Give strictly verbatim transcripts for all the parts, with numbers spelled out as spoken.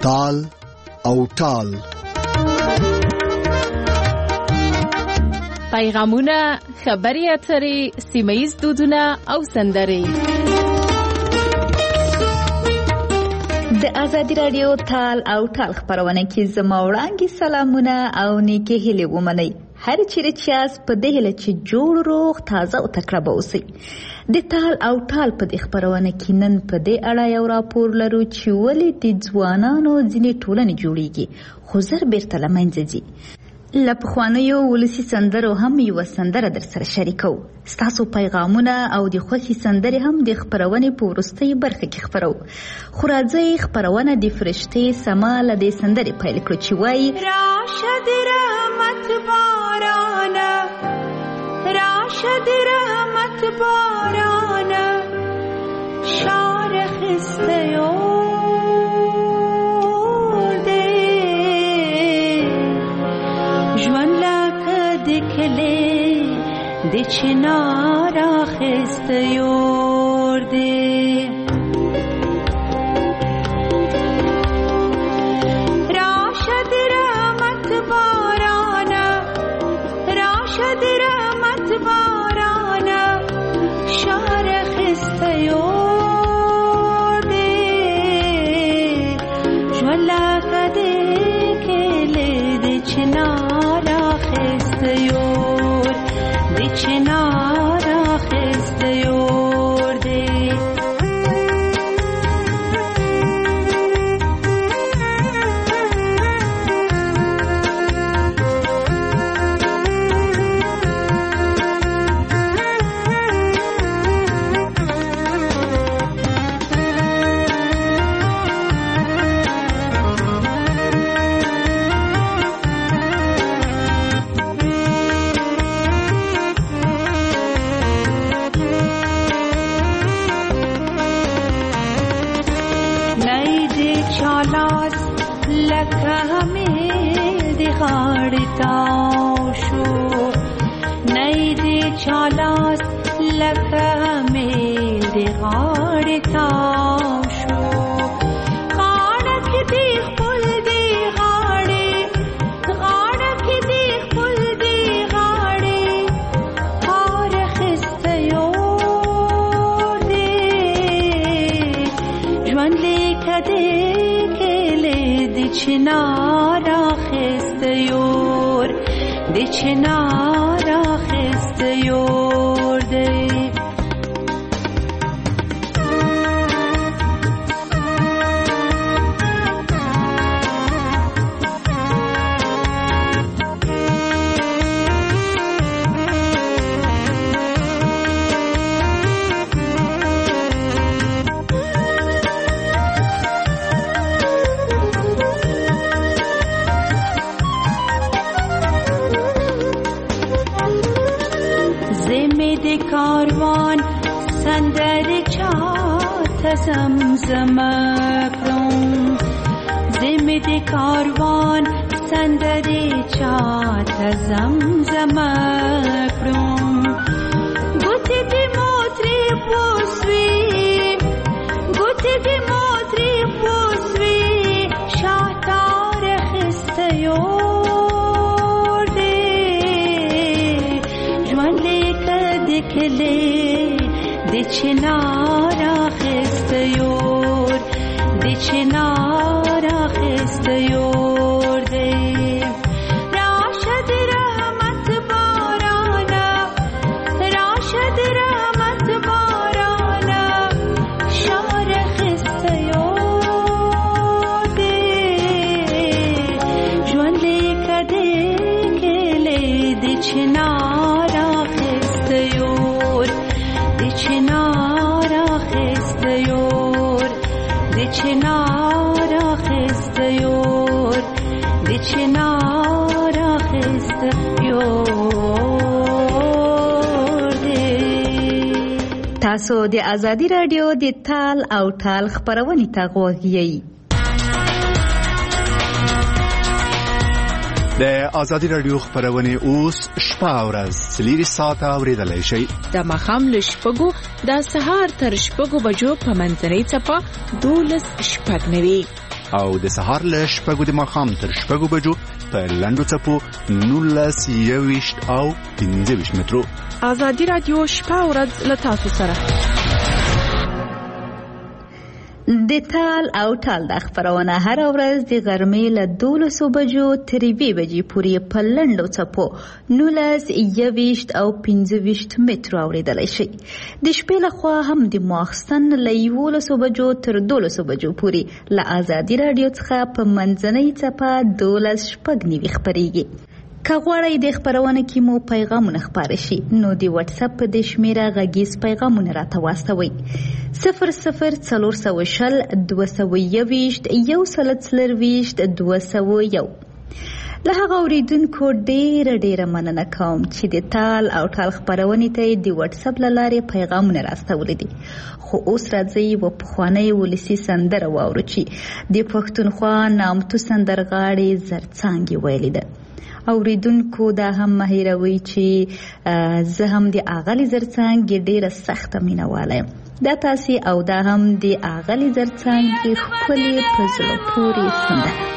تال او ټال. پیغامونه، خبري اترې، سیمه‌ییز دودونه او سندرې. د ازادي رادیو تال او ټال خبرونه کې زما وړاندې سلامونه او نیکه هیلې ومنئ. هر چیرې چې یاست په دې هیله چې جوړ روغ تازه او تکړه به اوسئ. د ټال او ټال په دې خبرونه کې نن په دې اړه یو راپور لرو چې ولې د ځوانانو ځینې ټولنې جوړیږي خو زر بیرته له منځه ځي. له پخوانیو ولسي سندرو هم یوه سندره در سره شریکو. ستاسو پیغامونه او د خوښې سندرې هم د خپرونې په وروستۍ برخه کې خپرو. خو راځئ خپرونه د فرشتې سما له دې سندرې پیل کړو چې وایي: راشه د رحمت بارانه، راشه د رحمت بارانه، شار خسته د چنار اخسته یور دی. راشه د رحمت بارانه، راشه د رحمت بارانه، شار اخسته یور دی. ژوله کده کله د چنار اخسته یور دی، چنار اخسته یور دی. چالاس لکه مې د غاړې تاو شو، غاړه کې دې خپل دې غاړې، غاړه کې دې خپل دې غاړې، هار اخسته یور دی. ژوند لیکه دې کلې د چنار اخسته یور، د چنار اخسته یور دی. کاروان سندر چاته زمزم کړم، زمې د کاروان سندر چاته زمزم کړم. ګوتې دې موترې پوسوي، ګوتې دې موترې پوسوي، شاتار اخسته یور دی. ژوند لیکه کله د چنار اخسته یور، د چنار اخسته یور دی. راشه د رحمت بارانه، راشه د رحمت بارانه، شار اخسته یور دی. ژوند لیکه دې کله د چنار اخسته یور، د چنار اخسته یور، د چنار اخسته یور، د چنار اخسته یور دی. تاسو د ازادي رادیو د تال او ټال خبرونه ته غوږ یئ. د ازادي رادیو خبرونه اوس شپه او ورځ څلور ساعته اورېدلای شئ. د ماښام له شپږو د سهار تر شپږو بجو په منځنۍ څپه دولس شپږ نوي او د سهار له شپږو د ماښام تر شپږو بجو په لنډو څپو نولس یوویشت او پنځه ویشت مترو. ازادي راډیو شپه او ورځ له تاسو سره. د تال او ټال د خبرونه هر ورځ د غرمې له دولسو بجو تر یوې بجې پورې په لنډو څپو نولس یوویشت او پنځه ویشت مترو اورېدلی شي. د شپې لخوا هم د ماخستن له یولسو بجو تر دولسو بجو پورې له ازادي راډیو څخه په منځنۍ څپه دولس شپږ نوي خپرېږي. که غواړئ د خبرونه کې مو پیغامونه خپاره شي نو د واتس اپ په د شمیره غږیز پیغامونه راته واستوئ صفر صفر څلور سوه شل دوه سوه یوویشت یو سل څلرویشت دوه سوه یو. له هغه اورېدونکو ډېره ډېره مننه کوم چې د تال او ټال خپرونې ته د واتس اپ له لارې پیغامونه راستولی دي. خو اوس راځئ یوه پخوانۍ ولسي سندره واورو چې د پښتونخوا نامتو سندرغاړې زرڅانګې ویلې ده. اوریدونکو دا هم مه هېروئ چې زه هم د اغلې زرڅانګې ډېره سخته مینهواله یم. دا تاسې او دا هم د اغلې زرڅانګې ښکلې په زړه پورې سندره.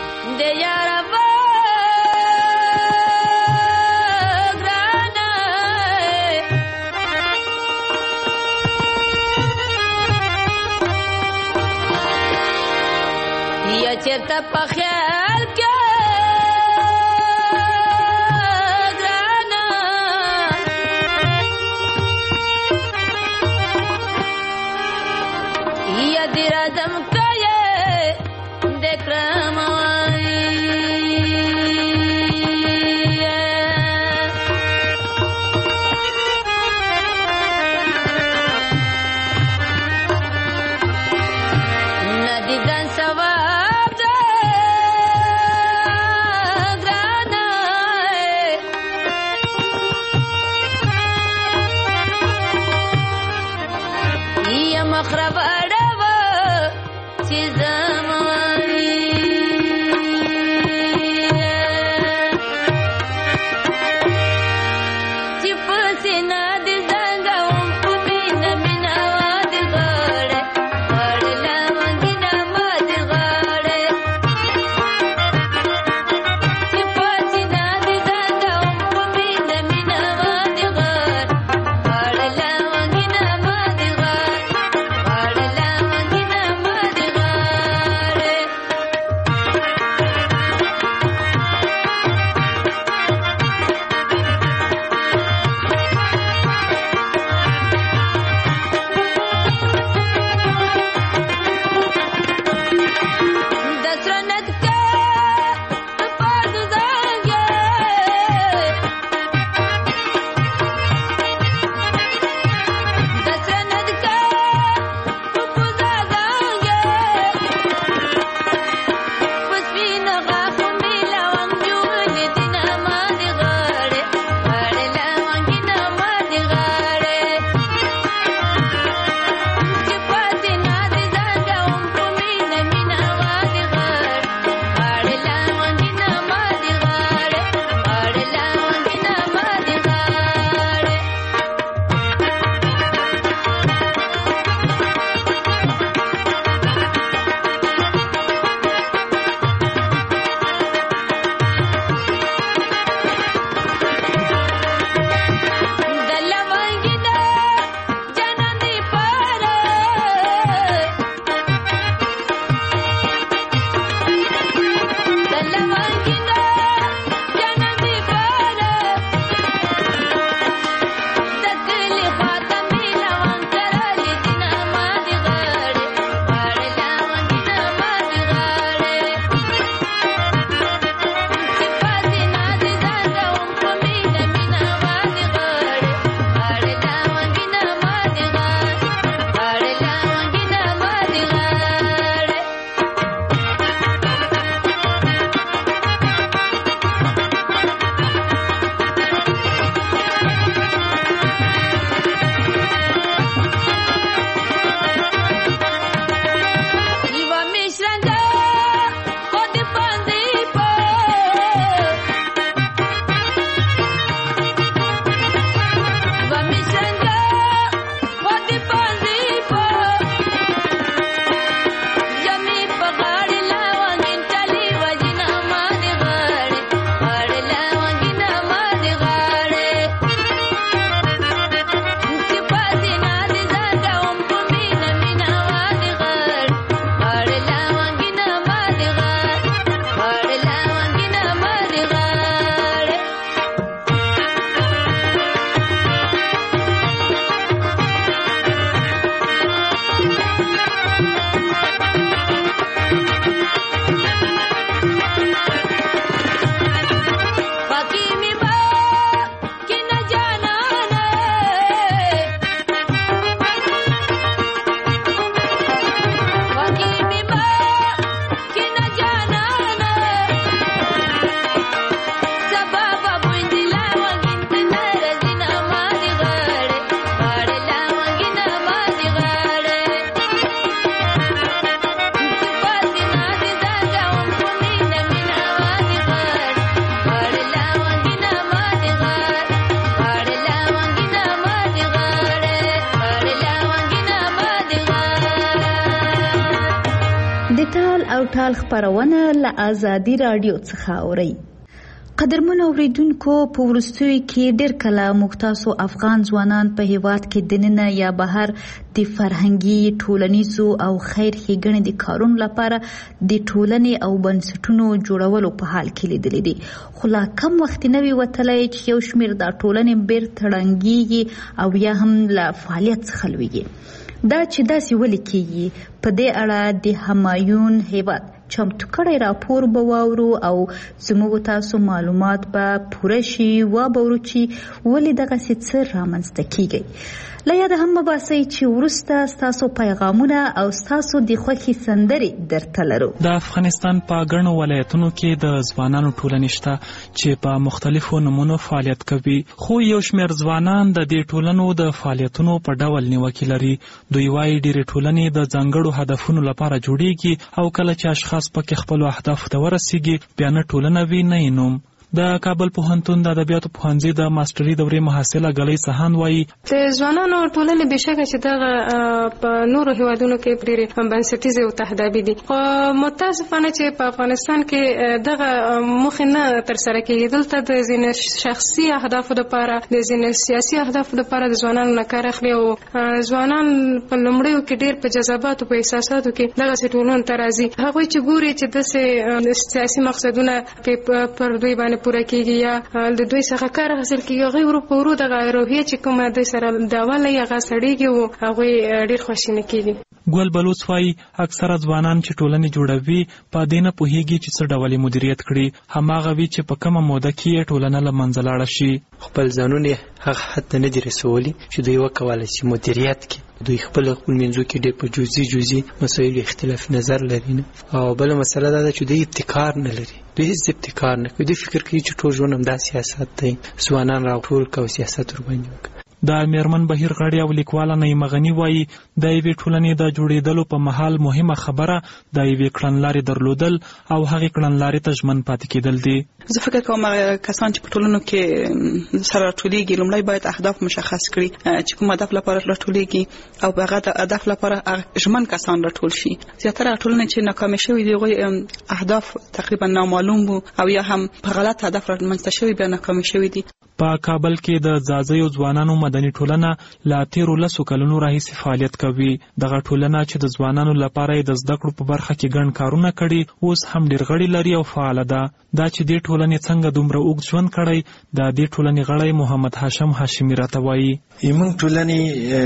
یا چېرته په خیال کې ټال خبرونه له آزادي رادیو څخه اوري. قدرمن اوریدونکو، په وروستیو کې ډېر کله موږ تاسو افغان ځوانان په هیواد کې دننه یا بهر د فرهنګي، ټولنیزو او خیر ښېګڼې د کارونو لپاره د ټولنې او بنسټونو جوړولو په حال کې لیدلی دي، خو لا کم وخت نه وي وتلی چې یو شمېر دا ټولنې بیرته ړنګېږي او یا هم له فعالیت څخه لویږي. دا چې داسې ولې کېږي، په دې اړه د همایون هیواد چمتو کړی راپور به واورو او زموږ تاسو معلومات به پوره شي. وابورو چې ولې دغسې څه رامنځته کېږي. له یاده هم مباسئ چې وروسته ستاسو پیغامونه او ستاسو د خوښې سندرې درته لرو. د افغانستان په ګڼو ولایتونو کې د ځوانانو ټولنې شته چې په مختلفو نمونو فعالیت کوي، خو یو شمېر ځوانان د دې ټولنو د فعالیتونو په ډول نیوکې لري. دوی وایي ډېرې ټولنې د ځانګړو هدفونو لپاره جوړیږي او کله چې اشخاص پکې خپلو اهدافو ته ورسیږي بیا نه ټولنه وي نه یې نوم. د کابل پوهنتون د ادبیاتو پوهنځي د ماستري دورې محصله ګلۍ سهان وایي د ځوانانو ټولنې بېشکه چې دغه په نورو هیوادونو کې ډېرې بنسټیزې او تهدابي دي، خو متاسفانه چې په افغانستان کې دغه موخې نه ترسره کېږي. دلته د ځینې شخصي اهدافو دپاره، د ځینې سیاسي اهدافو دپاره د ځوانانو نه کار اخلي او ځوانان په لومړیو کې ډېر په جذباتو، په احساساتو کې دغسې ټولنو ته راځي. هغوی چې ګوري چې داسې سیاسي مقصدونه پر دوی باندې پوره کېږي یا د دوی څخه کار حاصل کېږي، هغوی ورو په ورو دغه روحیه چې کومه دوی سره دعوه لري هغه سړېږي او هغوی ډېر خواشینه کېږي. ګل بلوڅ وایي اکثره ځوانان چې ټولنې جوړوي په دې نه پوهېږي چې څه ډول یې مدیریت کړي، هماغه وي چې په کومه موده کې یې ټولنه له منځه لاړه شي. خپل ځانونه هغه حد ته نه دي رسولي چې دوی وکولی شي مدیریت کړي. دوی خپل خپل منځو کې ډېر په جزئي جزئي مسایلو اختلاف نظر لري نه. او بله مسله دا ده چې دوی ابتکار نه لري، دوی هیڅ ابتکار نه کوي. دوی فکر کوي چې ټول ژوند همدا سیاست دی، ځوانان راټول کړه او سیاست ورباندې وکړه. د میرمن بهیر غړي او لیکواله نعیمه غني وایي د یوې ټولنې د جوړېدلو په مهال مهمه خبره د یوې کړنلارې درلودل او هغې کړنلارې ته ژمن پاتې کېدل دي. زه فکر کوم کسان چې په ټولنو کې سره راټولېږي لومړی باید اهداف مشخص کړي چې کوم هدف لپاره راټولېږي او په هغه هدف لپاره ژمن کسان راټول شي. زیاتره ټولنې چې ناکامې شوي دي هغوی اهداف تقریبا نامعلوم وو او یا هم په غلط هدف رامنځته شوي بیا ناکامې شوي دي. په کابل کې د ځاځیو ځوانانو مدني ټولنه لا تیرو لسو کلونو راهیسې فعالیت کوي. دغه ټولنه چې د ځوانانو لپاره یې د زده کړو په برخه کې ګڼ کارونه کړي اوس هم ډېر غړي لري او فعاله ده. دا چې دې ټولنې څنګه دومره اوږد ژوند کړی د دې ټولنې غړی محمد هاشم هاشمي راته وایي موږ ټولنې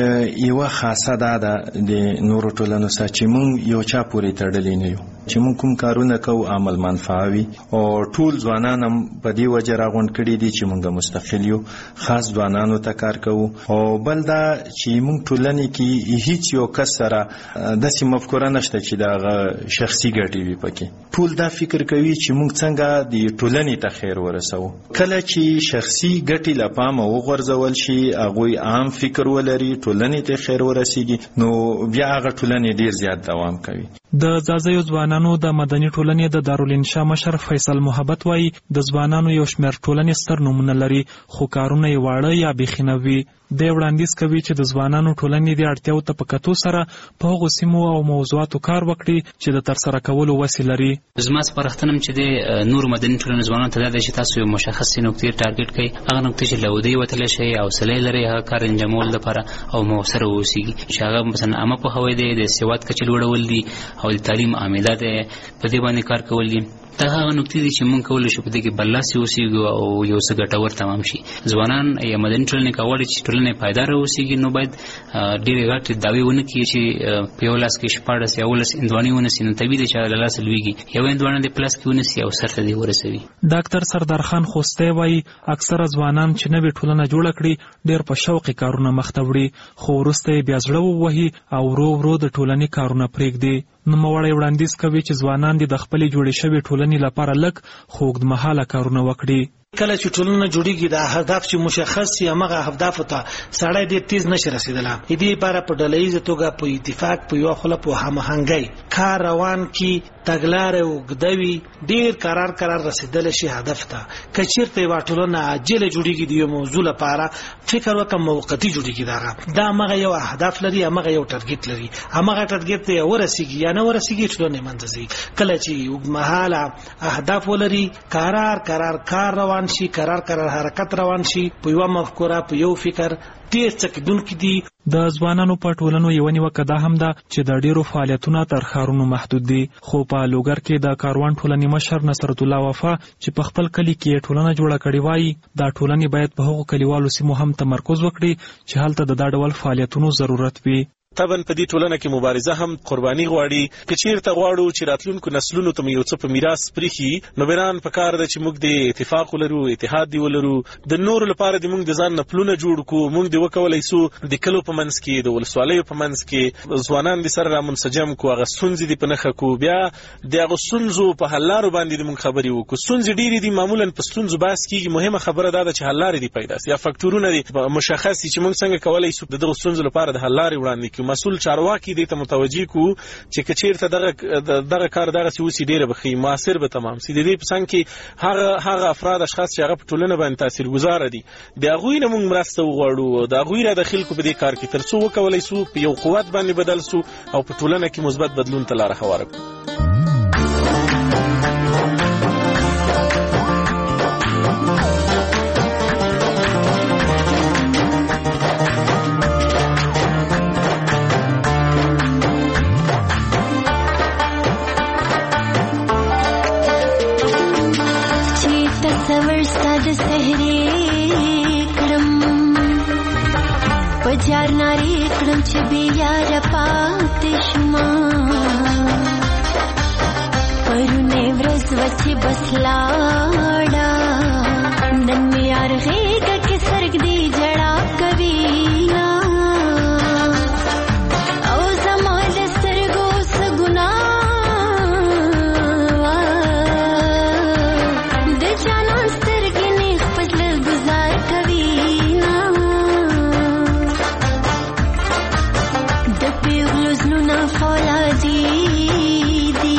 یوه خاصه دا ده د نورو ټولنو سره چې موږ یو چا پورې تړلي نه یو، چې موږ کوم کارونه کوو عمل منفعه وي او ټول ځوانان هم په دې وجه راغونډ کړي دي چې موږ مستقل یو، خاص ځوانانو ته کار کوو. او بل دا چې موږ ټولنې کې هیڅ یو کس سره داسې مفکوره نشته چې دغه شخصي ګټې وي پکې. ټول دا فکر کوي چې موږ څنګه د ټولنې ته خیر ورسوو. کله چې شخصي ګټې له پامه وغورځول شي، هغوی عام فکر ولري، ټولنې ته خیر ورسیږي، نو بیا هغه ټولنې ډېر زیات دوام کوي. د ځاځیو ځوانانو د مدني ټولنې د دارالانشا مشر فیصل محبت وایي د ځوانانو یو شمېر ټولنې ستر نومونه لري خو کارونه یې واړه یا بیخي نه وي. دی وړاندیز کوي چې د ځوانانو ټولنې د اړتیاو ته په کتو سره په هغو سیمو او موضوعاتو کار وکړي چې د ترسره کولو وسې لري. زما سپارښتنه چې د نورو مدني ټولنو ځوانانو ته دا ده چې تاسو یو مشخصې نقطې ټارګټ کړئ، هغه نقطې چې له ودې وتلی شئ، حوصله یې لرئ هغه کار انجامولو لپاره او مؤثره واوسېږي، چې هغه مثلا عامه پوهاوی دی، د سواد کچې لوړول دي او د تعلیم عامله ده په دې باندې کار کول دي. دا هغه نکتې دي چې موږ کولی شو په دې کې برلاسي اوسېږو او یو څه ګټور تمام شي. ځوانان یا مدني ټولنې که غواړي چې ټولنه پایداره اوسېږي نو باید ډېرې غټې دعوې ونه کړي چې په یو لاس کې شپاړس یا اوولس هندواڼې ونیسي. نو طبیعي دی چې له لاسه لوېږي، یو هندواڼه دې په لاس کې ونیسي او سر ته دې ورسوي. ډاکټر سردار خان خوستی وایي اکثره ځوانان چې نوې ټولنه جوړه کړي ډېر په شوقي کارونه مخته وړي، خو وروسته یې بیا زړه ووهي او ورو ورو د ټولنې کارونه پرېږدي. نوموړی وړاندیز کوي چې ځوانان دې د خپلې جوړې شوې ټولنې لپاره لږ خو اوږدمهاله کارونه وکړي. کله چې ټولنه جوړیږي د اهداف چې مشخص سي هغه اهداف ته سړی ډېر تیز نشي رسیدلی. دې لپاره په ډلهییزه توګه په اتفاق په یو خله په هماهنګۍ کار روان کی تګلارې اوږدوي ډېر قرار قرار رسیدلی شي هدف ته. که چېرته یوه ټولنه عاجله جوړیږي د یو موضوع لپاره فکر وکړه موقتي جوړیږي دغه دا همغه یو اهداف لري، همغه یو ټارګېټ لري، همغه ټارګېټ ته یې ورسیږي یا نه ورسیږي ټولنه یې منځه ځي. کله چې اوږدمهاله اهداف ولري قرار قرار کار روان شي، قرار قرار حرکت روان شي، په یو مفکوره په یو فکر ډېر څه کېدونکي دي. د ځوانانو په ټولنو یوه نیوکه دا هم ده چې د ډېرو فعالیتونه تر ښارونو محدود دي. خو په لوګر کې د کاروان ټولنې مشر نصرت الله وفا چې په خپل کلي کې ټولنه جوړه کړې وایي دا ټولنې باید په هغو کلیوالو سیمو هم تمرکز وکړي چې هلته د دا ډول فعالیتونو ضرورت وي. طبعا په دې ټولنه کې مبارزه هم قرباني غواړي. که چیرته غواړو چې راتلونکو نسلونو ته یو څه په میراث پریښي نو بیران په کار ده چې موږ د اتفاق ولرو، اتحاد دی ولرو، د نورو لپاره د موږ د ځان نه پلونه جوړ کړو. موږ د وکولای سو د کلو په منځ کې د ولسوالیو په منځ کې ځوانان د سره را منسجم کو، هغه ستونزې دي په نښه کو، بیا د هغه ستونزو په حل لارو باندې د موږ خبرې وکړو. ستونزې ډېرې دي، معمولا په ستونزو بحث کېږي، مهمه خبره دا ده چې حل لارې دي پیدا سي یا فکټورونه دي مشخص دي چې موږ څنګه کولی سو د دغو ستونزو لپاره د حل لارې وړاندې کړو. مسؤل چارواکي کې دې ته متوجي کو چې کچیرته دغه دغه کار دغه سوسی ډیره بخي موثر به تمام سي. د دې په څنګه کې هغه هغه افراد اشخاص چې هغه په ټولنه باندې تاثیرګذار دي د هغه نه موږ مرسته وغواړو، د هغه را داخل کو په دې کار کې ترڅو وکولای سو په یو قوت باندې بدل سو او په ټولنه کې مثبت بدلون ته لار هواره کړو. پجار ناری کړم چې بیا را پاتې شما پرونه ورځ وچې بس لاړه نن مې یار غېږه کې سرګ دی جړا کوي او زما د سترګو څه ګناه د جانان سترګې نه خپل گزار کوي فولادی دی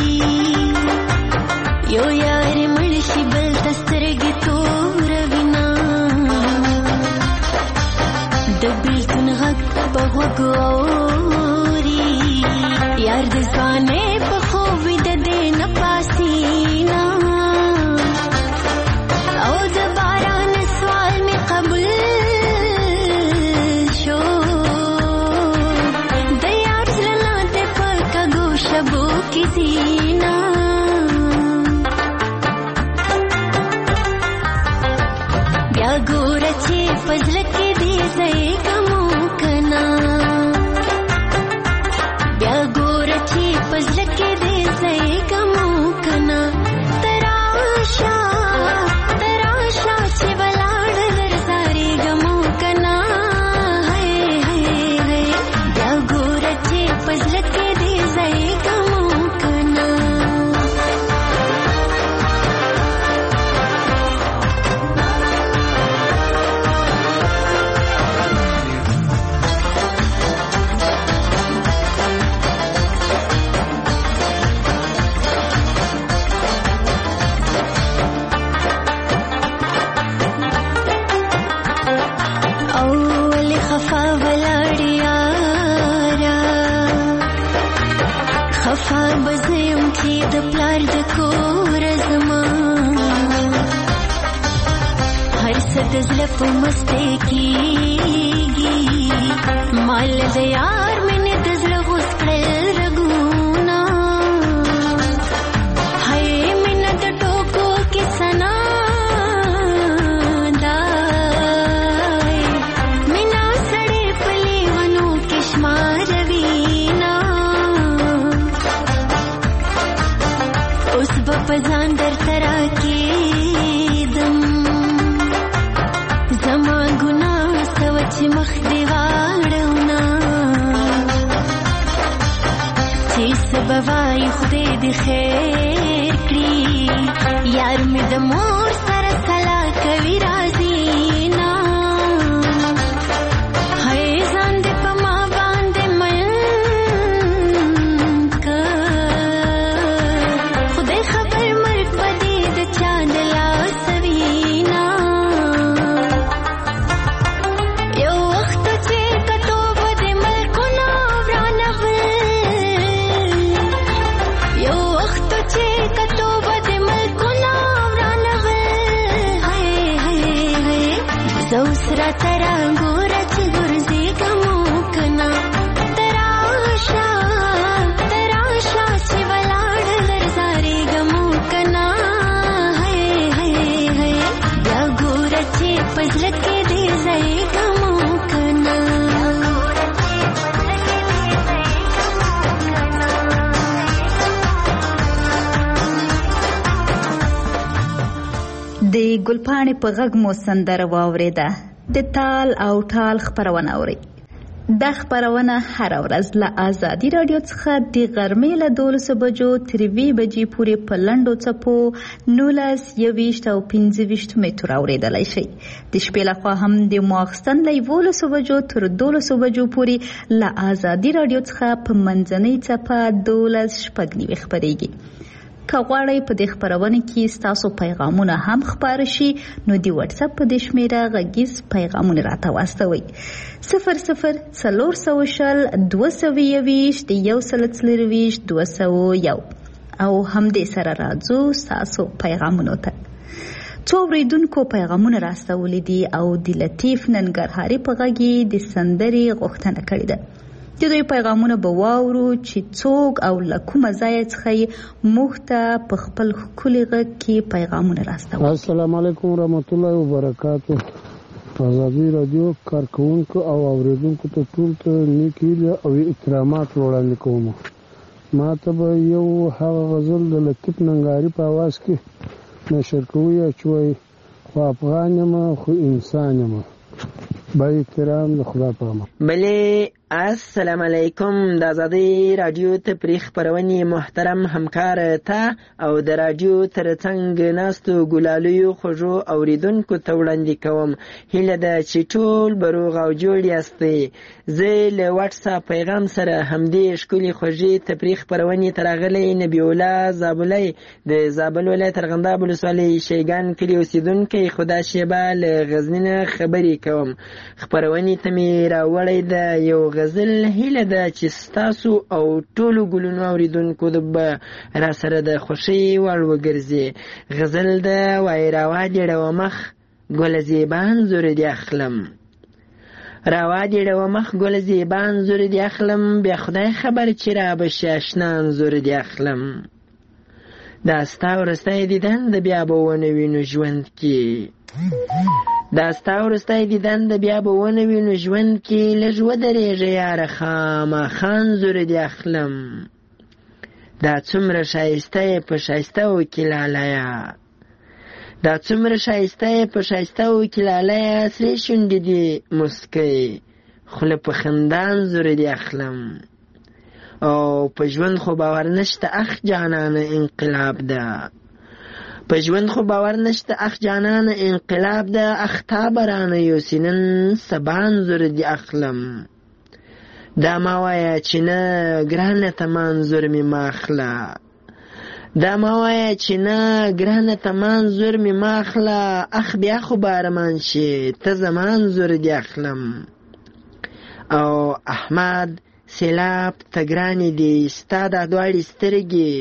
یو یار مړشي بل تسترګې تور وینا د بیلتون غږ په غوږ اوري یار د ځوانۍ په خوب ویده دی نه پاسینا او د باران سوال مې قبول شبو کی زینا بیا ګوره چې فضل کې دې ځای کمو کنا بیا ګوره چې فضل کې دې ځای کمو کنا تراشا تراشا چې ولاړ ورساري غمو کنا هي هي هي بیا ګوره چې فضل کې دې ځای د زړه په مسته کېږي مال د یار مینې د زړه غوس کړل رګونه پزان در ترا کېدم زما ګناه سوه چې مخ دې واړونه چې څه به وایي خدای دې خیر کړي یار مې د مور سره سلا کوي راځي نه هی ځان دې په ما باندې مین کړ خدای خبر مرګ به دې د چا د لاس وي نه یو وخت چې کتو به د ملکونه ورانول یو وخت چې کتو به د ملکونه زوسرا ترا ګوره چې ګرځېږم کنه تراشه تراشه چې ولاړ ورزارېږم کنه هی هی هی بیا ګوره چې په زړه کې دې ځایږم کنه د ګلپاڼې په غږ مو سندره واورېده د تال او ټال خپرونه اورئ دا خپرونه هره ورځ له ازادي راډیو څخه د غرمې له دولسو بجو تر اووه بجې پورې په لنډو څپو نولس یوویشت او پنځه ویشت مترو اورېدلی شئ د شپې لخوا هم د ماخستن له یولسو بجو تر دولسو بجو پورې له ازادي راډیو څخه په منځنۍ څپه دولس شپږ نوي خپرېږي که غواړئ په دې خپرونه کې ستاسو پیغامونه هم خپاره شي نو د واتساپ په دې شمیره غږیز پیغامونه راته واستوئ صفر صفر څلور سوه شل دوه سوه یوویشت یو سل څلرویشت دوه سوه یو او همدې سره راځو ستاسو پیغامونو ته څو اورېدونکو پیغامونه راستولي دي او د لطیف ننګرهاري په غږ یې د سندرې غوښتنه کړې ده د دوی پیغامونه به واورو چې څوک او له کومه ځایه څخه یې موږ ته په خپل ښکلي غږ کې پیغامونه راستولي. السلام علیکم ورحمت الله وبرکاتو. ازادي راډیو کارکوونکو او اورېدونکو ته ټول ته نیک هیلې او احترامات وړاندې کوم. ما ته به یو هغه غزل د لطیف ننګرهاري په اواز کې نشر کوي چې وایي خو افغان یم خو انسان یم با احترام د خدا په امان. بلې السلام علیکم. د ازادي راډیو تفریح خپرونې محترم همکار ته او د راډیو ترڅنګ ناستو ګلالیو خوږو اوریدونکو ته وړاندې کوم هیله ده چې ټول به روغ او جوړ یاستئ. زه له واتساپ پیغام سره همدې ښکلې خوږې تفریح خپرونې ته راغلی نبی الله زابلی د زابل ولایت ارغنداب ولسوالۍ شیګان کلي اوسېدونکی خدا شیبه له غزني نه خبرې کوم. خپرونې ته مې راوړی ده یو غزل هیله ده چې ستاسو او ټولو ګلونو اوریدونکو به را سره د خوښۍ وړ وګرځي. غزل ده وایي راوا دې ډوه مخ ګله زیبان زور دې اخلم راوا دې ډوه مخ ګله زیبان زور دې اخلم بیا خدای خبر چې را به شي اشنا انځور دې اخلم. دا ستا وروستی دیدن د بیا به ونه وینو ژوند کې دا ستا وروستی دیدن د بیا به ونه وینو ژوند کې لږ ودرېږه یاره خامخا انځور دې اخلم. دا څومره ښایسته یې په ښایسته وکې لالیه دا څومره ښایسته یې په ښایسته وکې لالیه سرې شونډې دې مسکی خوله په خندا انځور دې اخلم. او په ژوند خو باور نشته اخ جانانه انقلاب ده په ژوند خو باور نشته اخ جانانه انقلاب ده اخ تا برانه یوسي نن سبا انځور دې اخلم. دا ما وایه چې نه ګرانه ته ما انځور مې ما اخله دا ما وایه چې نه ګرانه ته ما انځور مې ما اخله اخ بیا خو بارمان شي ته زما انځور دې اخلم. او احمد سیلاب ته ګرانې دي ستا دا دواړې سترګې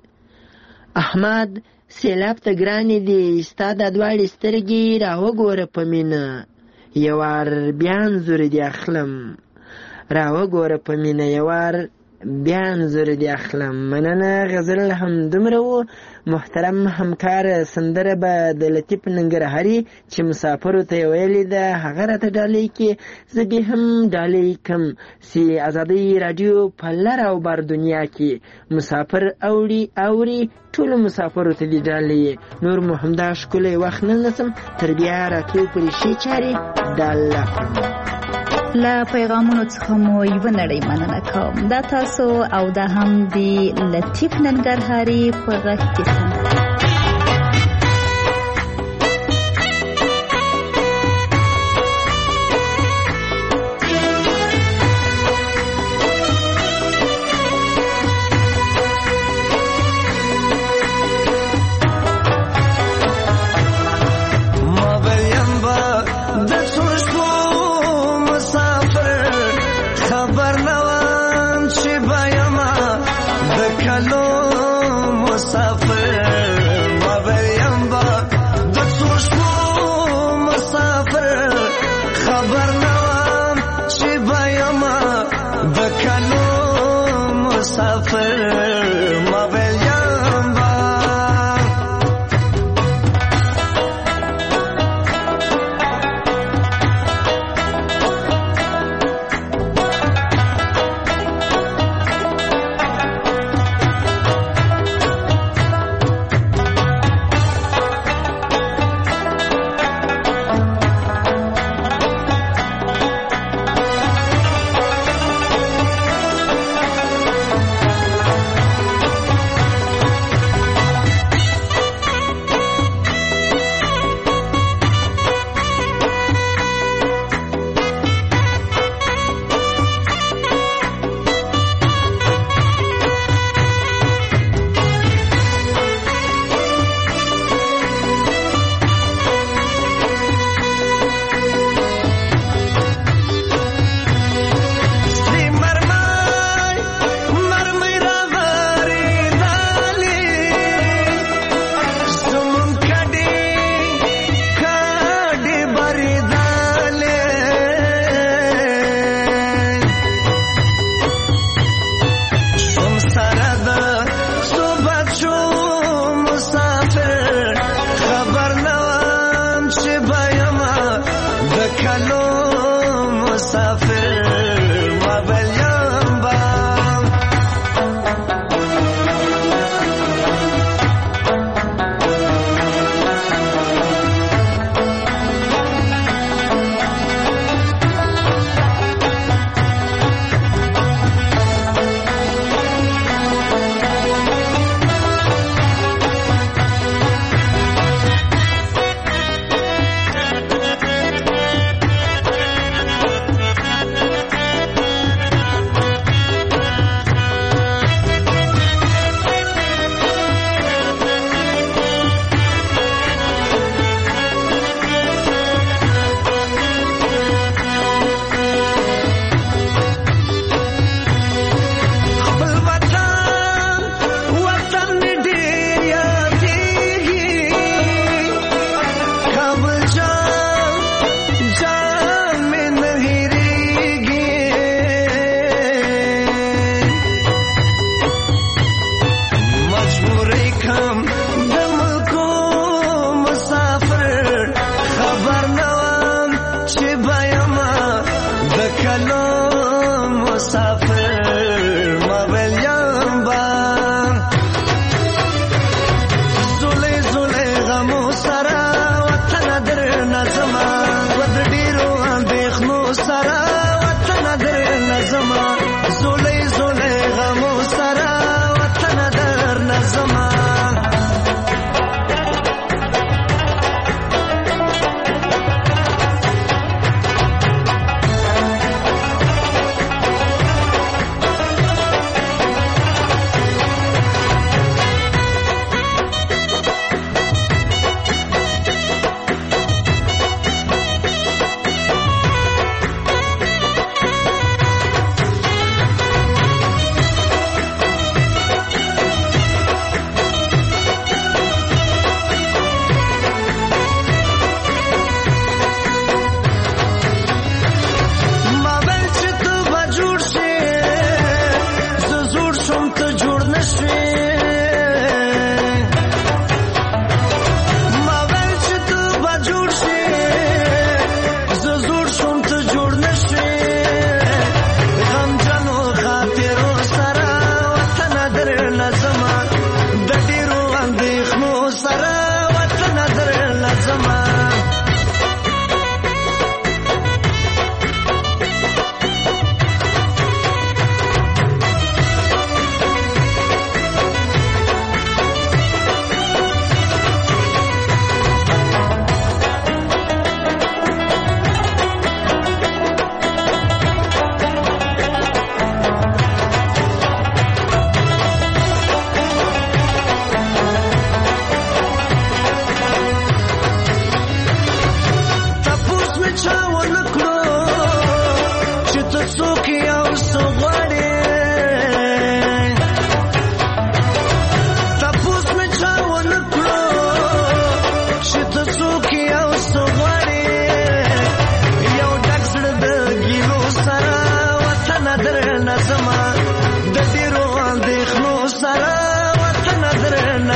احمد سیلاب ته ګرانې دي ستا دا دواړې سترګې را وګوره په مینه یو وار بیا انځور دې اخلم را وګوره په مینه یو وار بیا انځور دې اخلم. مننه. غزل هم دومره و. محترم همکار سندره به د لطیف ننګرهاري چې مسافرو ته ویلې ده هغه راته ډالۍ کې زه به هم ډالۍ کم چې ازادي رادیو په لر او بر دنیا کې مسافر اوړي اوري ټول مسافرو ته دې ډالۍ. نور محمد ښکلی وخت نه نسم تر بیا راتلو پورې ښې چارې د الله له پیغامونو څخه مو یوه نړۍ مننه کوم. دا تاسو او دا هم د لطیف ننګرهاري په غږ کې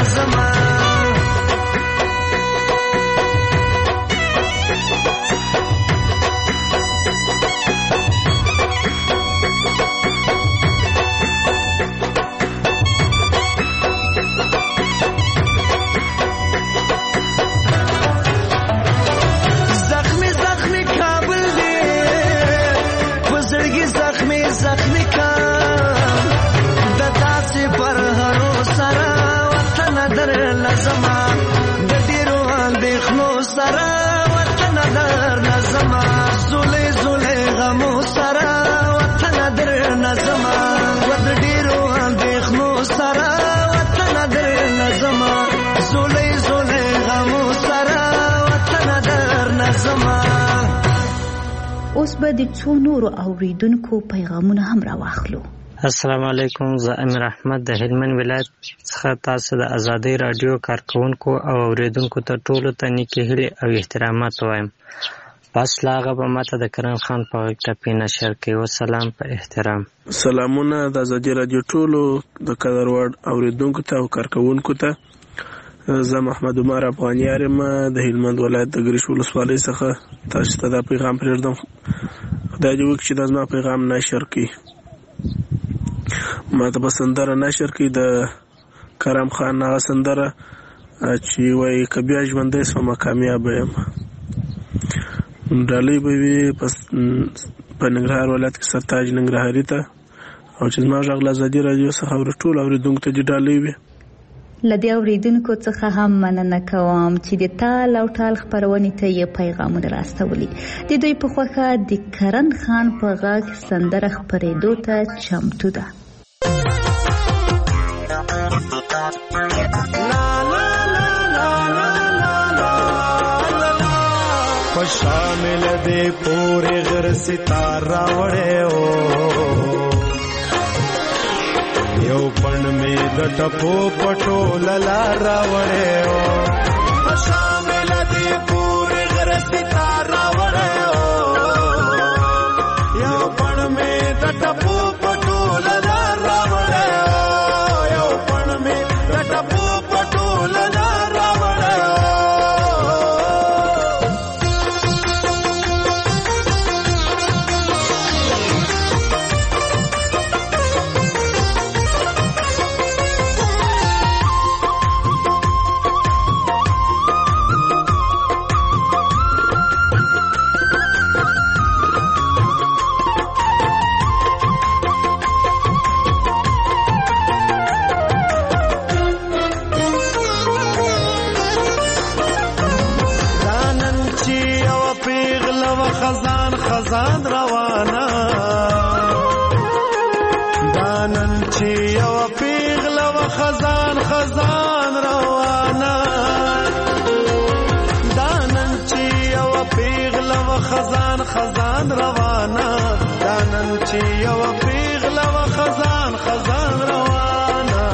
لازما اوس به د څو نورو اوریدونکو پیغامونه هم راواخلو. السلام علیکم، زه امیر احمد د هلمند ولایت څخه تاسو د ازادۍ رادیو کارکونکو او اوریدونکو ته ټولو ته نیکې هیلې او احترامات وایم. بس لا هغه به ماته د کرم خان په غږ ټپې نشر کوي. وسلام، په احترام. سلامونه د ازادۍ رادیو ټولو د قدر وړ اوریدونکو ته او کارکونکو ته. زه محمد عمر افغانیار یم د هلمند ولایت د ګریش ولسوالۍ څخه تاسو ته دا پیغام پرېږدم. خدای دې وکړي چې دا زما پیغام نشر کړي. ما ته به سندره نشر کړي د کرم خان هغه سندره چې وایي که بیا ژوندی سومه کامیابه یم. ډالۍ به وي په ننګرهار ولایت کې سرتاج ننګرهاري ته، او چې زما غږ له ازادي رادیو څخه ټولو اورېدونکو ته دې ډالۍ وي. له دې اوریدونکو څخه هم مننه کوم چې د تال او ټال خپرونې ته یې پیغامونه راستولي. د دوی په خوښه د کرن خان په غږ سندره خپرېدو ته چمتو ده. شامل دے پورے غر ستارہ وڑے او یو پن میں د ټپو پټو للارا وڑے او شامل دے پورے غر ستارہ وڑے او یو پن میں د ټپو پټو للارا وڑے او یو پن میں د ټپو پټو للارا وڑے خزان خزان روانا دانن چی یو پیغل و خزان خزان روانا دانن چی یو پیغل و خزان خزان روانا دانن چی یو پیغل و خزان خزان روانا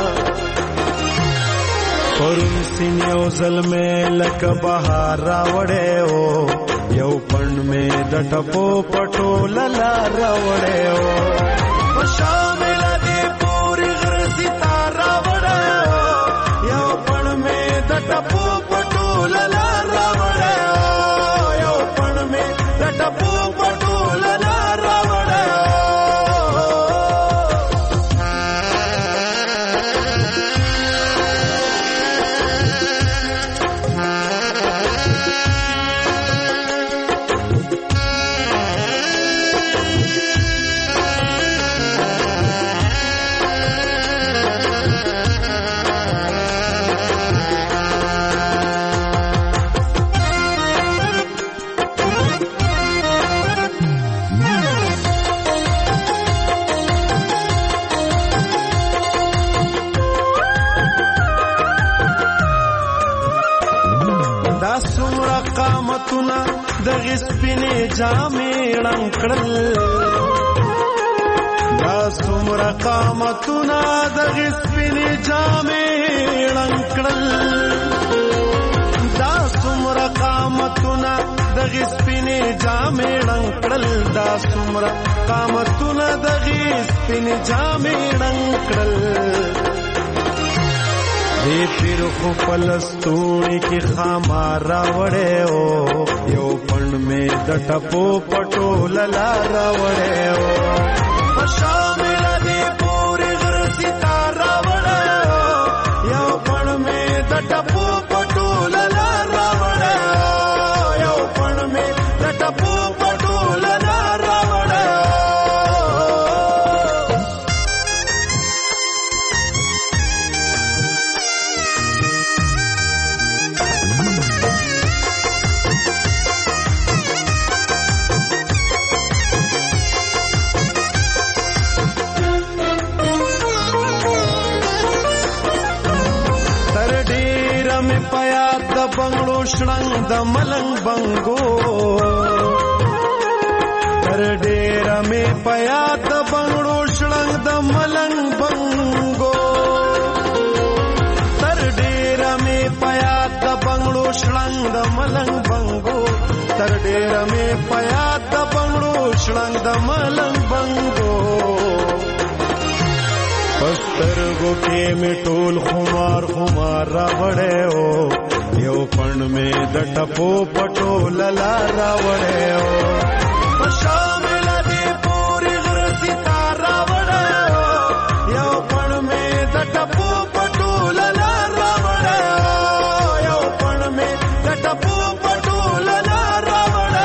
پرون سین یو ظلمه لک بهار راوړې او یو پن میں د ټپو پټو للار وړې او شامل دې پوری غر ستاره وړې یو پن میں د ټپو پټو للار وړې یو پن میں د ټپو پټو للار وړې دغه سپینې جامې لنکړل دا څومره قامتونه دغه سپینې جامې لنکړل دا څومره قامتونه دغه سپینې جامې لنکړل دا څومره قامتونه دغه سپینې جامې لنکړل د دې پیر خو پلستونی کی خامار راوړې او یو پند می د ټپو پټو للا راوړې او شامل دې پوری غر ستار راوړې او یو پند می د ټپو پټو للا راوړې او یو پند می د ټپو پټو للا راوړې بنگړو شړنګ د ملنګ بنګو تر ډېر مې پیا د بنگړو شړنګ د ملنګ بنګو تر ډېر مې پیا د بنگړو شړنګ د ملنګ بنګو تر ډېر مې پیا د بنگړو شړنګ د ملنګ بنګو پسترګو کې مې ټول خمار خمار راوړې او یو پند میں د ټپو پټو للا راوړې او شامل دې پوری غر ستار راوړې او یو پند میں د ټپو پټو للا راوړې او یو پند میں د ټپو پټو للا راوړې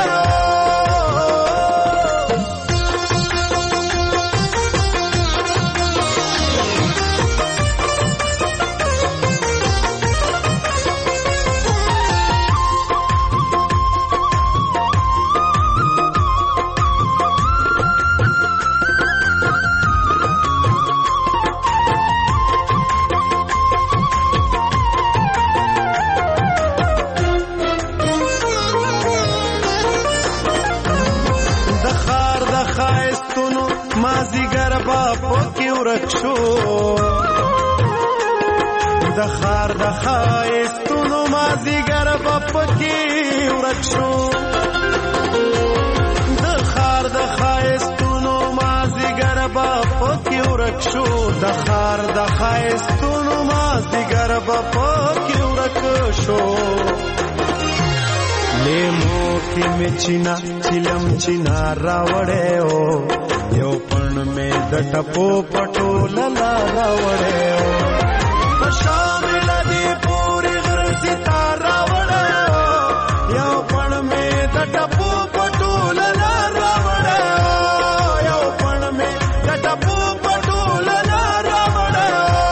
د خار د خایستونو مازیګر بپکی ورک شو د خار د خایستونو مازیګر بپکی ورک شو د خار د خایستونو مازیګر بپکی ورک شو لیمو کې مچینا چلم چینا راوړې او یو پند میں د ټپو پټو للا راوړې او شامل دې پوری غر ستار راوړې او یو پند میں د ټپو پټو للا راوړې او یو پند میں د ټپو پټو للا راوړې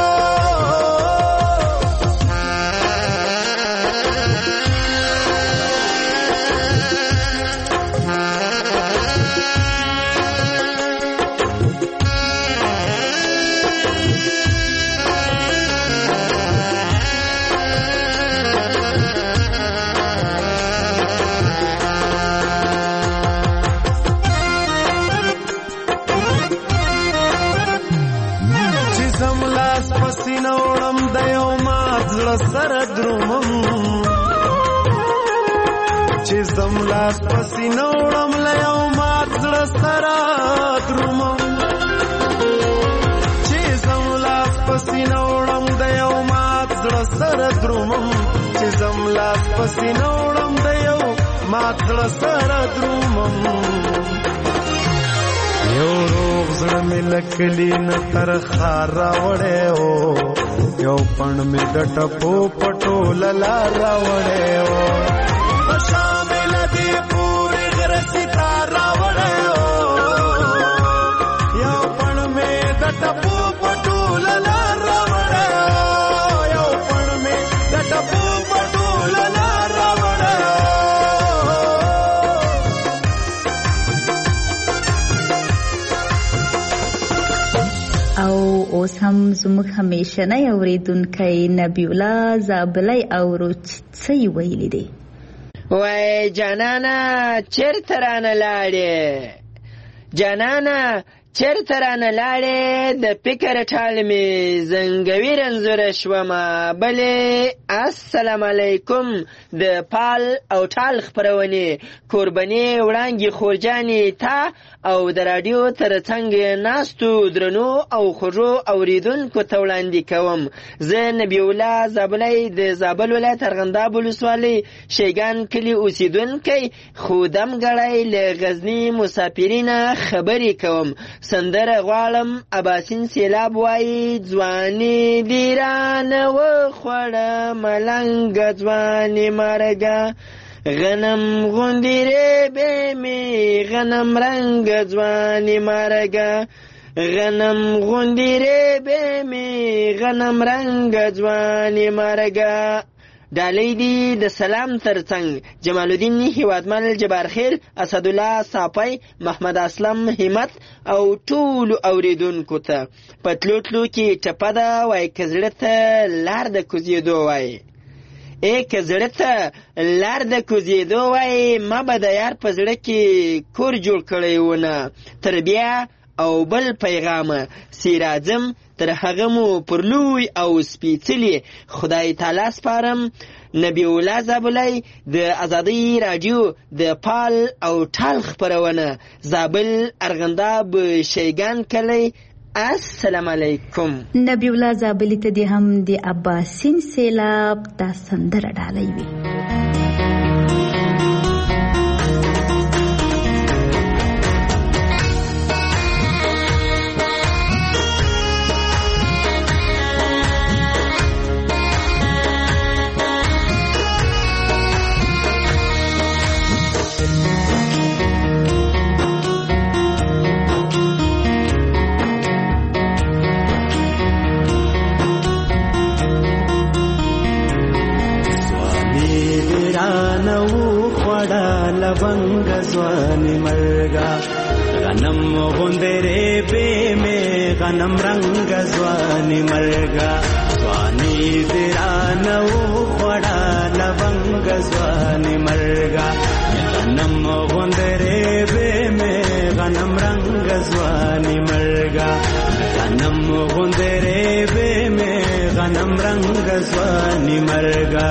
سره درومم چې زم لاس پسینه وړم له یو مات زړه سره درومم چې زم لاس پسینه وړم د یو مات زړه سره درومم چې زم لاس پسینه وړم د یو مات زړه سره درومم یو روغ زړه مې لکلی نه تر خار راوړې او یو پند میں د ټپو پټو للا راوړې او شامل دې پوری غر ستار راوړې او یو پند میں د ټپو پټو للا راوړې او یو پند میں د ټپو پټو للا راوړې او اوس هم زموږ همیشنی اوریدونکی نبی الله زابلی اورو څه یې ویلي دي. وای جانانه چېرته رانه لاړې؟ جانانه چرته رانه لاړې د فکر ټال مې زنګوي رنځوره شومه بلې السلام علیکم د پال او ټال خپرونې کوربنې وړانګې خورجانې تا او د راډیو تر څنګ ناستو درنو او خوږو اوریدونکو ته وړاندې کوم. زه نبی الله زابلی د زابل ولایت ارغنداب ولسوالۍ شیګان کلي اوسیدونکی خو دمګړی له غزني مسافرینه خبرې کوم. سندره غواړم اباسین سیلاب وایي ځواني دې رانه وخوړه ملنګه ځواني مرګه غنم غوندې ریبې مې غنم رنګه ځواني مرګه غنم غوندې ریبې مې غنم رنګه ځواني مرګه. ډالۍ دي د سلام ترڅنګ جمال الدین هیوادمل جبارخیل اسدالله صافی محمد اسلم همت او ټولو اوریدونکو ته. په تلو تلو کې ټپه ده وایي که زړه ته لار د کوزېدو وایي ای که زړه ته لار د کوزېدو وایي ما به د یار په زړه کې کور جوړ کړی ونه تر بیا او بل پیغامه سیراځم تر هغه مو پر لوی او سپیڅلي خدای تعالی سپارم. نبی الله زابلی د ازادۍ راډیو د پال او ټال خپرونه زابل ارغنداب شیګان کلی. السلام علیکم. نبی الله زابلی ته دې هم د اباسین سیلاب دا سندره ډالۍ وي. لونګ ځواني مرګا غنم غوندره به مې غنم رنگ ځواني مرګا ځواني درانو خړا لونګ ځواني مرګا غنم غوندره به مې غنم رنگ ځواني مرګا غنم غوندره به مې غنم رنگ ځواني مرګا.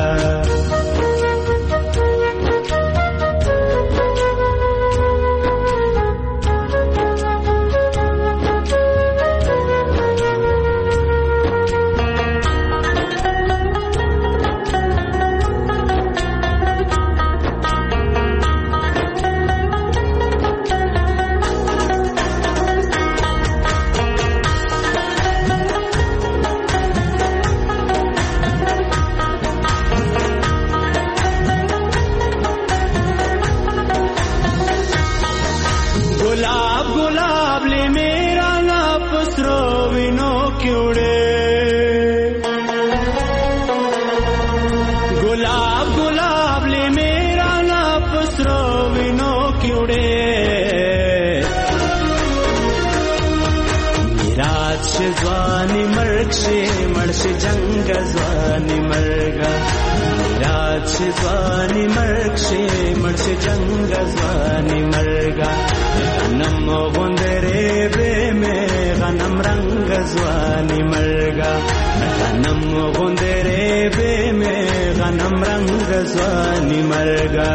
ځواني مرګ شي مړ شي جنگ ځواني مرګا رات شي ځواني مرګ شي مړ شي جنگ ځواني مرګا غنم غوندره به مې غنم رنگ ځواني مرګا غنم غوندره به مې غنم رنگ ځواني مرګا.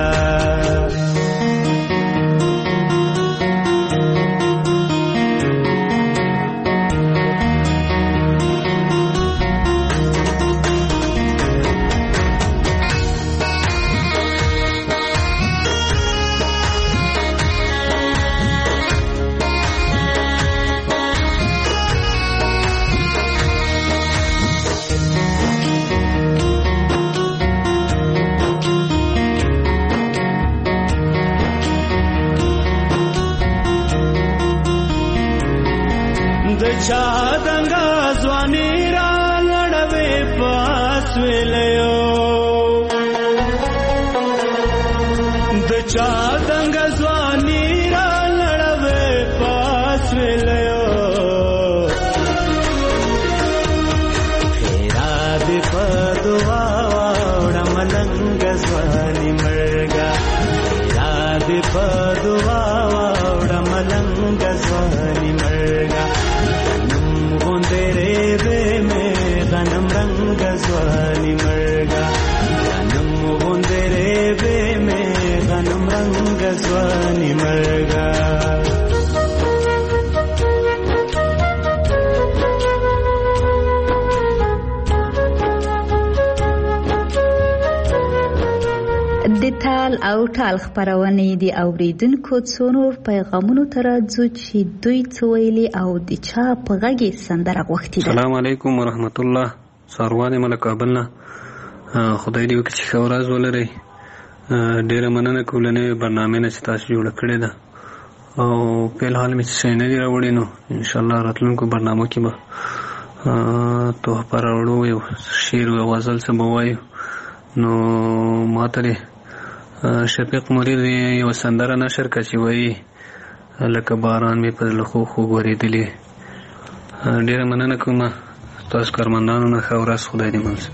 چا دنګا ځواني را لړوي پاس ویلو د چا دنګا ځواني را لړوي پاس ویلو خیرا دې په دعا وړه ملنګ ځواني مرګا خیرا دې په دعا وړه ملنګ ځواني وې مې غنم رنگ ځواني مرګا غنم غوندې وې مې غنم رنگ ځواني مرګا د تال او ټال خبرونه دي اوریدونکو څو نور پیغامونو ته راځو چې دوی څه ویلي او د چا په غږ سندره غوښتي ده. السلام علیکم ورحمت الله. ساروان ملک کابل نه. خدای دې وکړي چې ښه ورځ ولرئ. ډېره مننه کولنې برنامه نه چې تاسو جوړه کړې ده او په الحال مې څه نه دی راوړی نو ان شاء الله راتلونکو برنامو کې به تحفه راوړو یو شعر او غزل څه به وایو. نو ماته شفیق مرید یو سندره نشر کړه چې وایي لکه باران مې په زړه خوږ خوږ ورېدلې. ډېره مننه کوم تاسو کارمندانو نه. ښه ورځ. خدای دې منځ.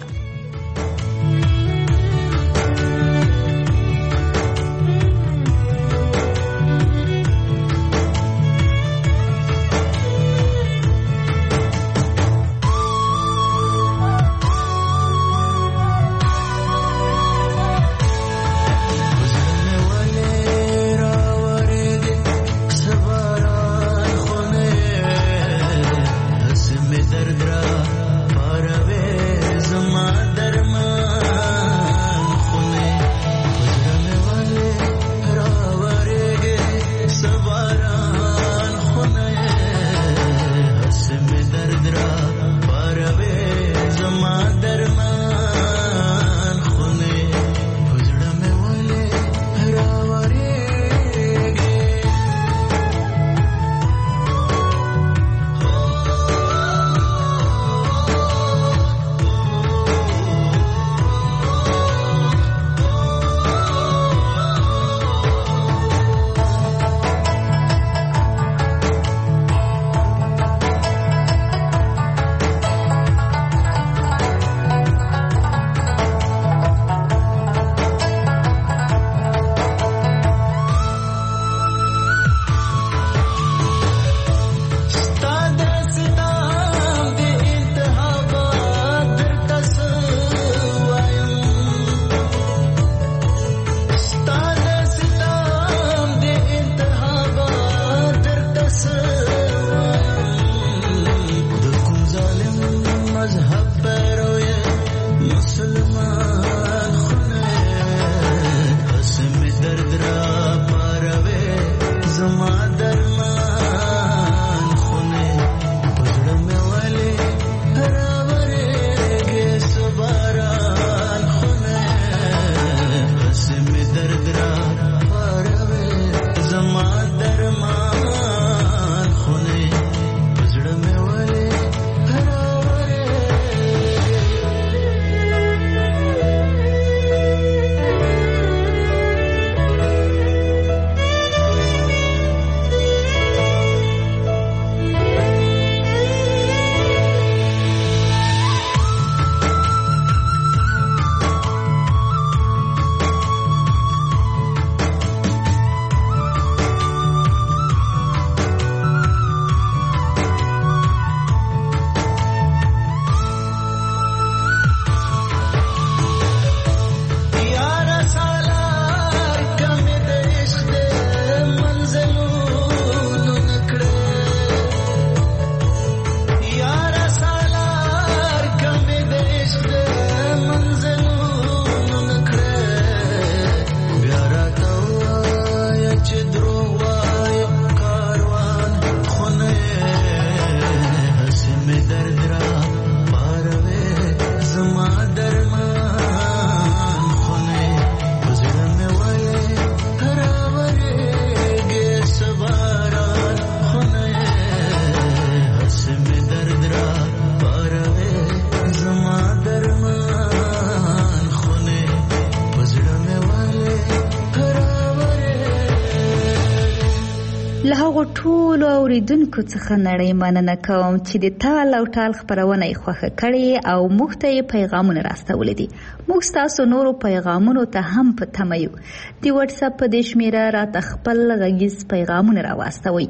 له هغو ټولو اوریدونکو څخه نړۍ مننه کوم چې د تال او ټال خبرونه یې خوښه کړې او موږ ته یې پیغامونه راستولي دي. موږ ستاسو نورو پیغامونو ته هم په تمه یو. د وټس اپ په دې شمېره راته خپل غږیز پیغامونه راواستوئ.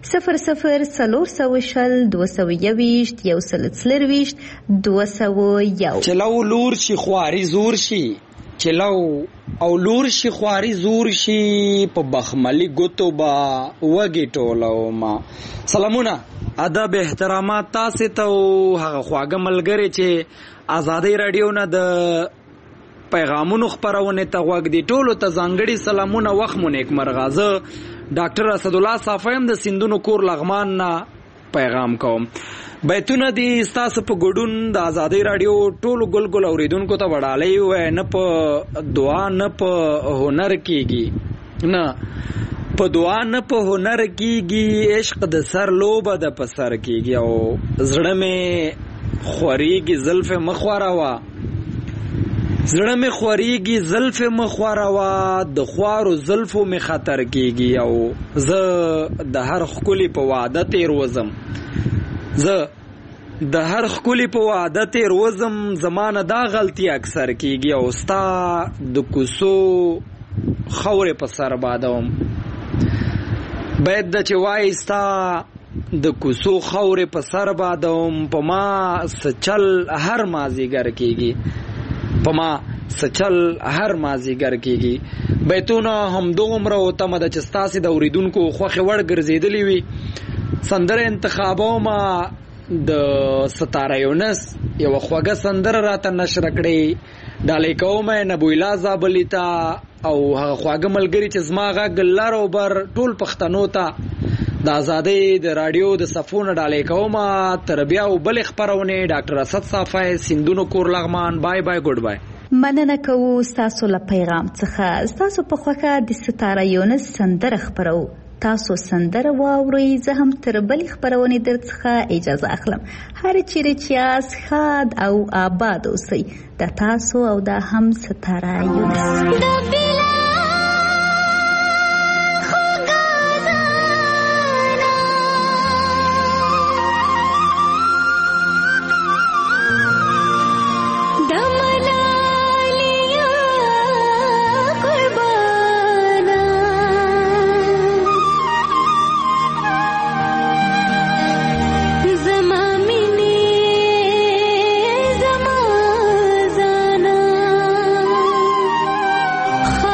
صفر صفر څلور سوه شل دوه سوه یوویشت یو سل څلرویشت دوه سوه یو. چلو لور شي خواري زور شي، چلو او لور شي خواري زور شي، په بخملي ګوتو با وږي ټولو ما. سلامونه ادب احترامات تاسو ته او هغه خواږه ملګری چې آزادۍ رادیو نه د پیغامونو خپرونه ته غوږ دی، ټولو ته ځانګړي سلامونه. وخت مو نیک مرغازه ډاکټر اسد الله صافیم د سندونو کور لغمان نه پیغام کوم. بیتونه دي ستاسو په ګډون د آزادۍ رادیو ټولو ګل ګل اوریدونکو ته وړاندې وای، نه په دعا نه په هنر کیږي، نه په دعا نه په هنر کیږي، عشق د سر لوبه د پسر کیږي. او زړه مې خوريږي زلف مخواروا، زړه مې خوريږي زلف مخواروا، د خوارو زلفو مې خطر کیږي. او زه د هر خکلی په وعده تیر وزم، زه د هر خکلی په وعده تیر وزم، زمانه دا غلطی اکثر کیږي. او ستا د کوسو خورې په سر بادوم، باید د چې وای ستا د کوسو خورې په سر بادوم، په ما سچل هر مازیګر کیږي، په ما سچل هر مازیګر کیږي. بیتونه هم دومره او تمه د چې ستاسې د اوریدونکو خوښې وړ ګرځېدلې وي. سندره انتخابومه د ستاره یونس یوه خوږه سندره راته نشر کړې، ډالۍ کومه نبویلا زابلي ته او هغه خواږه ملګري چې زما غږ لر او بر ټول پښتنو ته د ازادۍ د راډیو د صفونه ډالۍ کومه. تر بیا او بلې خپرونې ډاکټر اسد صافی سندونو کور لغمان. بای بای ګډ بای. مننه کوو ستاسو له پیغام څخه. ستاسو په خوښه د ستاره یونس سندره خپرو. تاسو سندره واورئ، زه هم تر بلې خپرونې در څخه اجازه اخلم. هر چیرې چې یاست ښاد او آباد اوسئ. د تاسو او د هم ستاره یونس. خ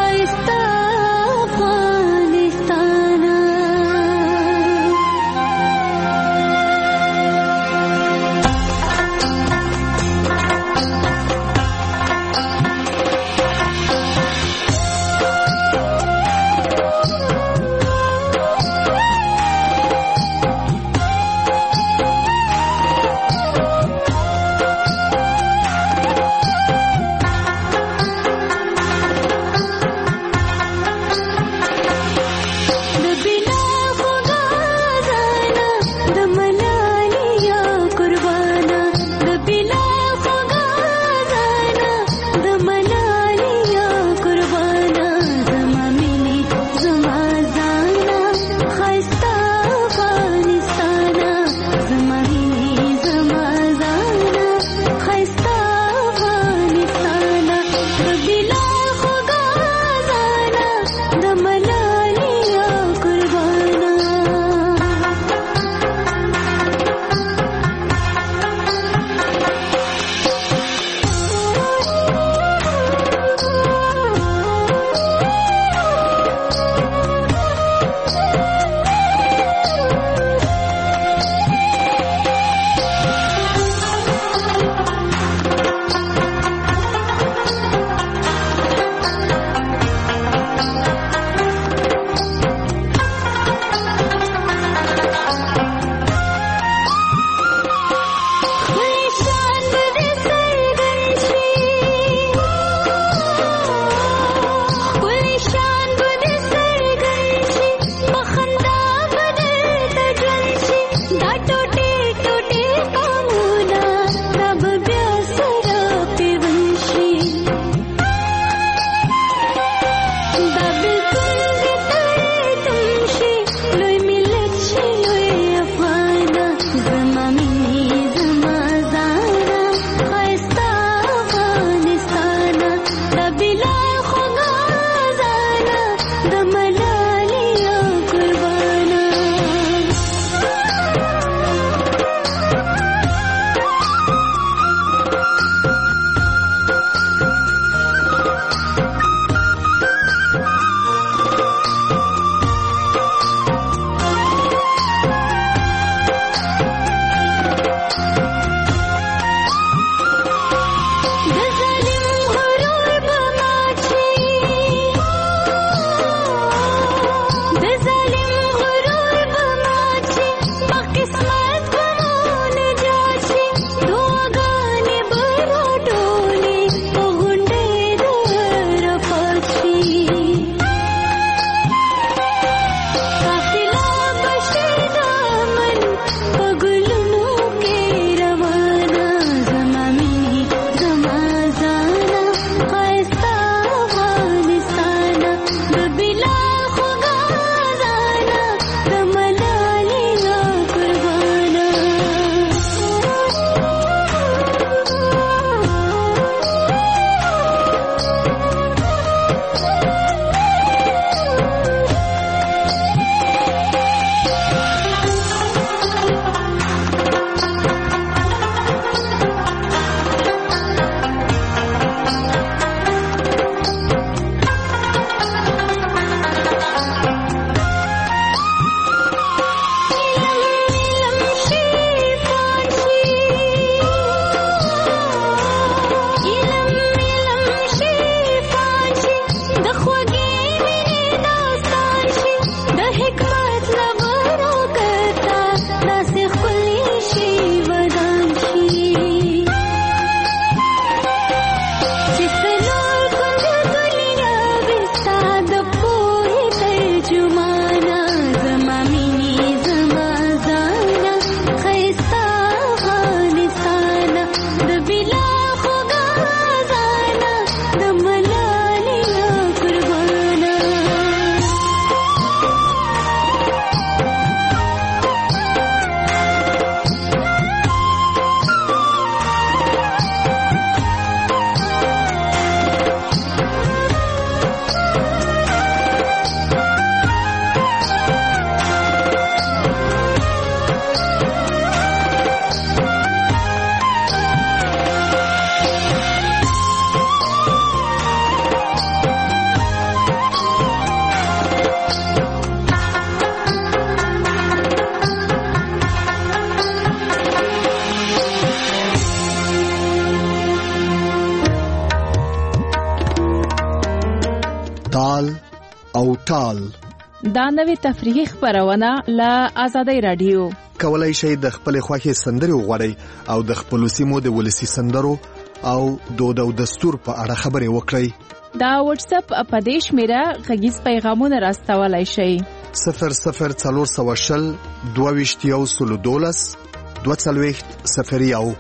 تال او ټال. دا نوې تفریحي خبرونه له آزادۍ رادیو. کولای شئ د خپل خوښي سندري وغواړئ او د خپل سیمو د ولسی سندرو او دود او دستور په اړه خبرې وکړئ. دا واتس اپ اپدیش میرا غږیز پیغامونه راستولای شئ. صفر صفر څلور سوه شل دوه ویشت یو سلو دولس دوه څلوېښت صفر یو.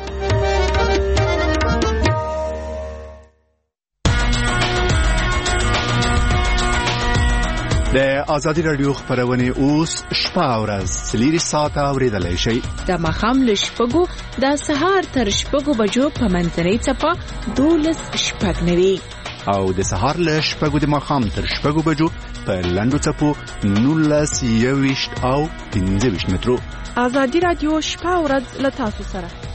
د آزادي رادیو خبرونه اوس شپه او ورځ سلیری ساعت اوریدلای شئ. د مخام له شپږو د سهار تر شپږو بجو په منځنۍ چپه دولس شپږ نوي او د سهار له شپږو د مخام تر شپږو بجو په لنډو چپو نولس یویشت او پنځه ویشت مترو. آزادي رادیو شپه او ورځ له تاسو سره.